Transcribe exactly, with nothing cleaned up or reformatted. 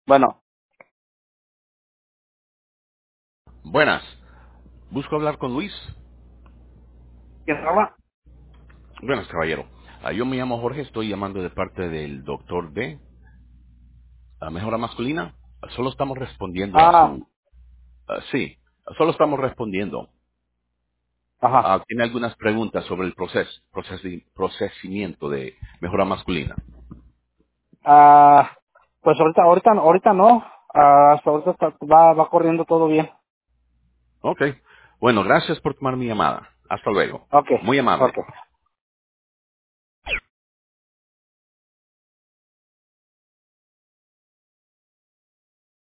Bueno, Buenas. Busco hablar con Luis. ¿quién habla? Buenas, caballero. Ah, yo me llamo Jorge, estoy llamando de parte del doctor D. ah, Mejora Masculina. Ah, Solo estamos respondiendo a Ah, su... ah, sí, ah, solo estamos respondiendo. ajá. Ah, tiene algunas preguntas sobre el proceso, procesi- procesamiento de Mejora Masculina. Ah, pues ahorita, ahorita, ahorita no. Ah, hasta ahorita está- va, va corriendo todo bien. Ok. Bueno, gracias por tomar mi llamada. Hasta luego. Ok, Muy amable. ok.